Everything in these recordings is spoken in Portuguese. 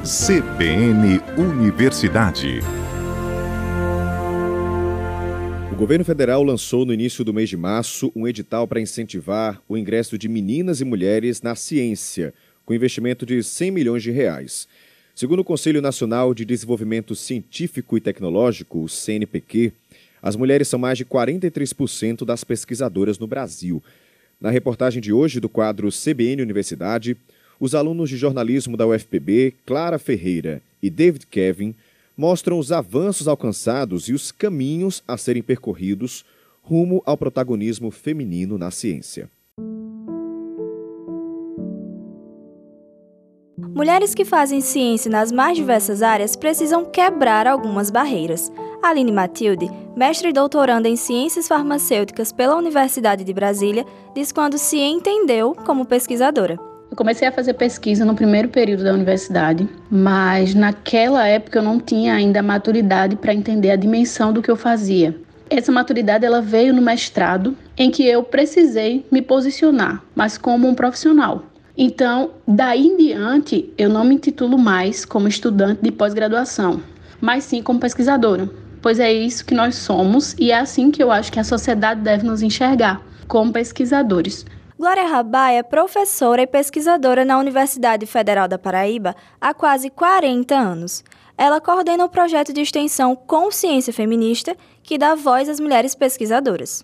CBN Universidade. O governo federal lançou no início do mês de março um edital para incentivar o ingresso de meninas e mulheres na ciência, com investimento de R$100 milhões. Segundo o Conselho Nacional de Desenvolvimento Científico e Tecnológico, o CNPq, as mulheres são mais de 43% das pesquisadoras no Brasil. Na reportagem de hoje do quadro CBN Universidade, os alunos de jornalismo da UFPB, Clara Ferreira e David Kevin, mostram os avanços alcançados e os caminhos a serem percorridos rumo ao protagonismo feminino na ciência. Mulheres que fazem ciência nas mais diversas áreas precisam quebrar algumas barreiras. Aline Matilde, mestre e doutoranda em Ciências Farmacêuticas pela Universidade de Brasília, diz quando se entendeu como pesquisadora. Eu comecei a fazer pesquisa no primeiro período da universidade, mas naquela época eu não tinha ainda a maturidade para entender a dimensão do que eu fazia. Essa maturidade ela veio no mestrado, em que eu precisei me posicionar, mas como um profissional. Então, daí em diante, eu não me intitulo mais como estudante de pós-graduação, mas sim como pesquisadora, pois é isso que nós somos e é assim que eu acho que a sociedade deve nos enxergar, como pesquisadores. Glória Rabay é professora e pesquisadora na Universidade Federal da Paraíba há quase 40 anos. Ela coordena o projeto de extensão Consciência Feminista, que dá voz às mulheres pesquisadoras.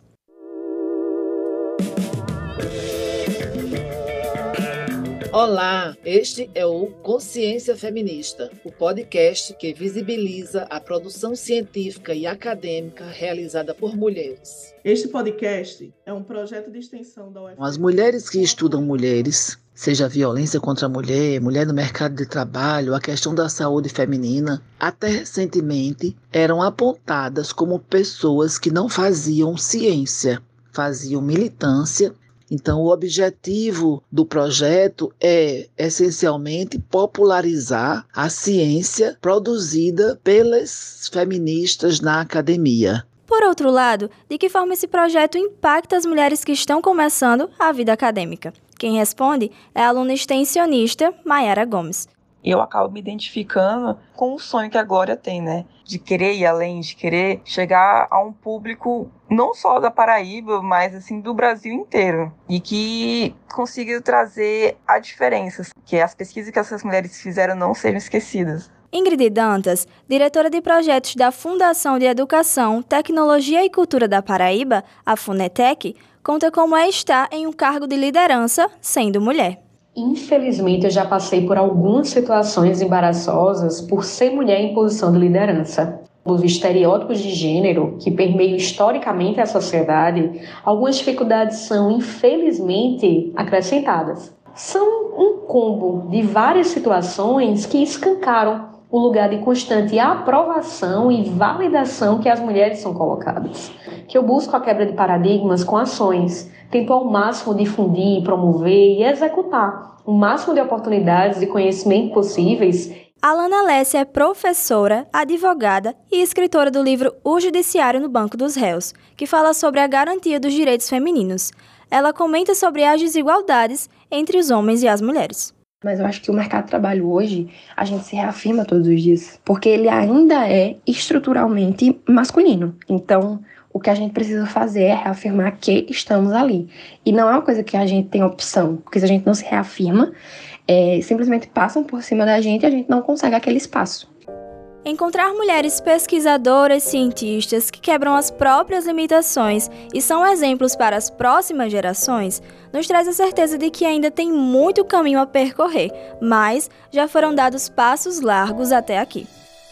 Olá, este é o Consciência Feminista, o podcast que visibiliza a produção científica e acadêmica realizada por mulheres. Este podcast é um projeto de extensão da UFPB. As mulheres que estudam mulheres, seja a violência contra a mulher, mulher no mercado de trabalho, a questão da saúde feminina, até recentemente eram apontadas como pessoas que não faziam ciência, faziam militância. Então, o objetivo do projeto é, essencialmente, popularizar a ciência produzida pelas feministas na academia. Por outro lado, de que forma esse projeto impacta as mulheres que estão começando a vida acadêmica? Quem responde é a aluna extensionista Mayara Gomes. Eu acabo me identificando com o sonho que a Glória tem, né? De querer ir além, de querer chegar a um público não só da Paraíba, mas assim do Brasil inteiro. E que consiga trazer a diferença, que as pesquisas que essas mulheres fizeram não sejam esquecidas. Ingrid Dantas, diretora de projetos da Fundação de Educação, Tecnologia e Cultura da Paraíba, a FUNETEC, conta como é estar em um cargo de liderança sendo mulher. Infelizmente, eu já passei por algumas situações embaraçosas por ser mulher em posição de liderança. Os estereótipos de gênero que permeiam historicamente a sociedade, algumas dificuldades são, infelizmente, acrescentadas. São um combo de várias situações que escancaram o lugar de constante aprovação e validação que as mulheres são colocadas. Que eu busco a quebra de paradigmas com ações, tento ao máximo difundir, promover e executar o máximo de oportunidades e conhecimento possíveis. Alana Alessia é professora, advogada e escritora do livro O Judiciário no Banco dos Réus, que fala sobre a garantia dos direitos femininos. Ela comenta sobre as desigualdades entre os homens e as mulheres. Mas eu acho que o mercado de trabalho hoje, a gente se reafirma todos os dias, porque ele ainda é estruturalmente masculino. Então, o que a gente precisa fazer é reafirmar que estamos ali. E não é uma coisa que a gente tem opção, porque se a gente não se reafirma, simplesmente passam por cima da gente e a gente não consegue aquele espaço. Encontrar mulheres pesquisadoras, cientistas que quebram as próprias limitações e são exemplos para as próximas gerações, nos traz a certeza de que ainda tem muito caminho a percorrer, mas já foram dados passos largos até aqui.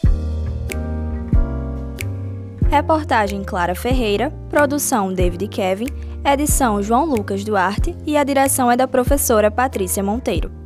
Reportagem Clara Ferreira, produção David Kevin, edição João Lucas Duarte e a direção é da professora Patrícia Monteiro.